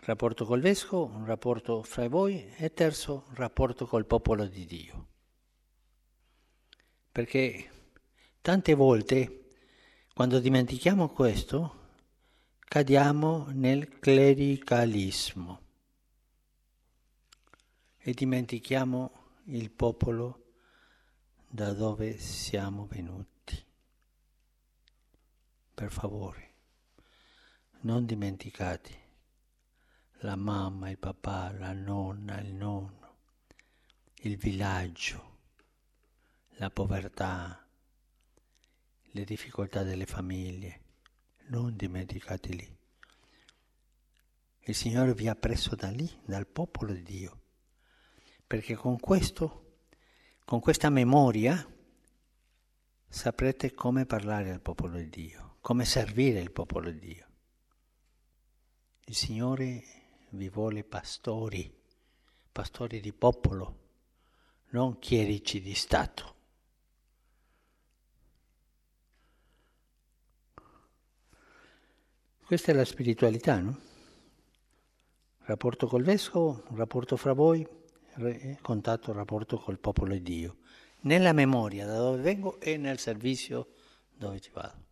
rapporto col vescovo, un rapporto fra voi e terzo, un rapporto col popolo di Dio. Perché tante volte, quando dimentichiamo questo, cadiamo nel clericalismo e dimentichiamo il popolo da dove siamo venuti. Per favore, non dimenticate la mamma, il papà, la nonna, il nonno, il villaggio, la povertà, le difficoltà delle famiglie. Non dimenticateli. Il Signore vi ha preso da lì, dal popolo di Dio, perché con questa memoria saprete come parlare al popolo di Dio, come servire il popolo di Dio. Il Signore vi vuole pastori di popolo, non chierici di Stato. Questa è la spiritualità, no? Rapporto col vescovo, rapporto fra voi, contatto, rapporto col popolo di Dio. Nella memoria da dove vengo e nel servizio dove ci vado.